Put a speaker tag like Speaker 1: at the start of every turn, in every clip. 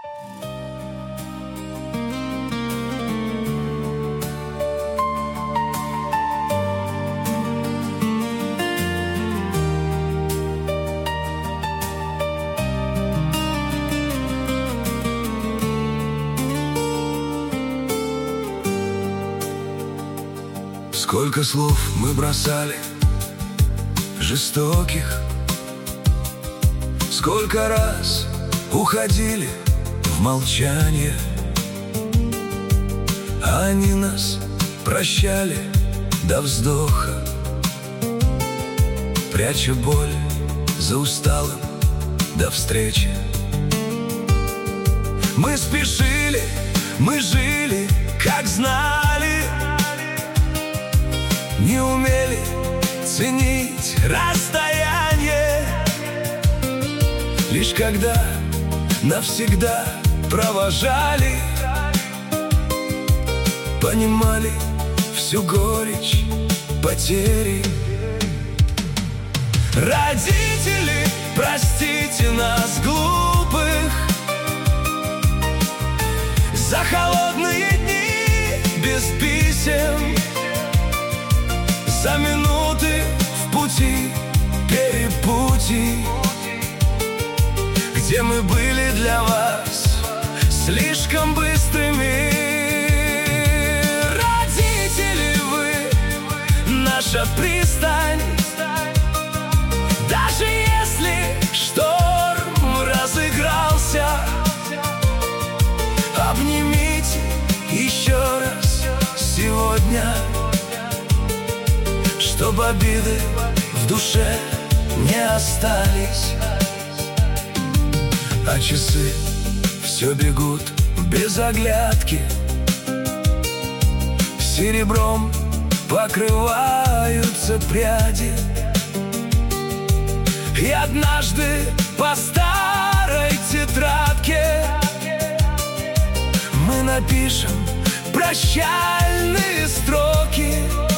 Speaker 1: Сколько слов мы бросали, жестоких, сколько раз уходили в молчание, а они нас прощали до вздоха, пряча боль за усталым до встречи. Мы спешили, мы жили, как знали, не умели ценить расстояние. Лишь когда навсегда провожали, понимали всю горечь потери. Родители, простите нас, глупых, за холодные дни без писем, за минуты в пути, перепутий, где мы были для вас слишком быстрыми. Родители, вы наша пристань, даже если шторм разыгрался, обнимите еще раз сегодня, чтобы обиды в душе не остались. А часы все бегут без оглядки, серебром покрываются пряди. И однажды по старой тетрадке мы напишем прощальные строки.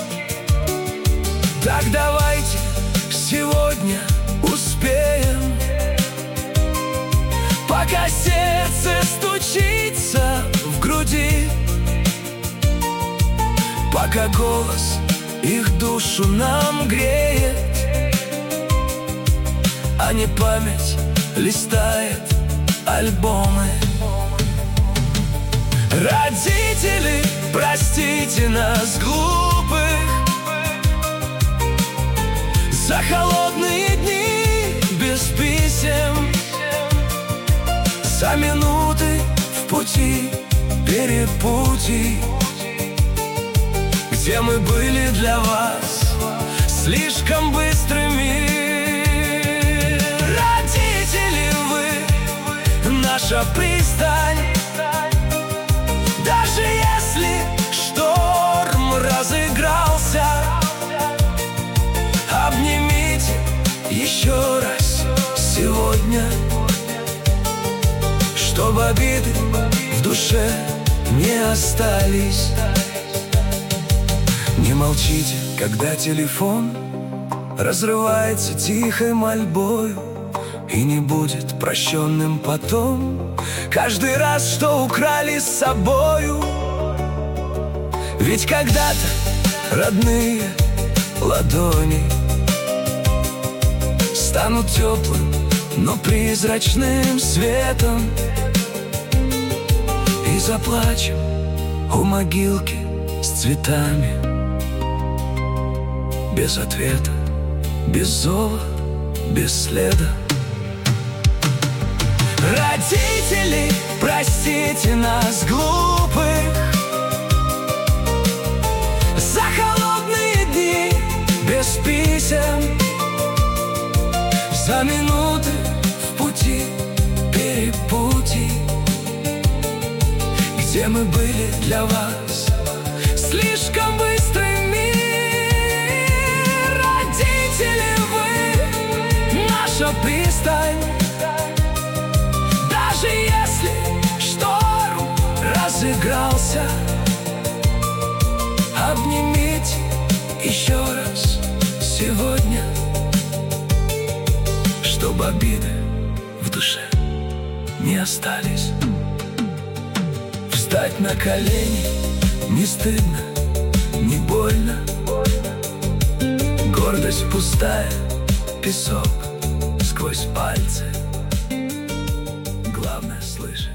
Speaker 1: Так давайте сегодня успеем, пока сердце стучится в груди, пока голос их душу нам греет, а не память листает альбомы. Родители, простите нас, глупых, за холодные дни без писем, за минуты в пути, перепутий, где мы были для вас слишком быстрыми. Родители, вы наша пристань, даже если шторм разыгрался, обнимите еще раз сегодня, чтобы обиды в душе не остались. Не молчите, когда телефон разрывается тихой мольбою и не будет прощенным потом каждый раз, что украли с собою. Ведь когда-то родные ладони станут теплым, но призрачным светом, и заплачем у могилки с цветами, без ответа, без зова, без следа. Родители, простите нас, глупых, за холодные дни без писем, за минуты в пути, перепутий, где мы были для вас слишком быстрыми. Родители, вы наша пристань, даже если шторм разыгрался, обнимите еще раз сегодня, чтобы обиды в душе не остались. Встать на колени не стыдно, не больно. Гордость пустая, песок сквозь пальцы. Главное слышать.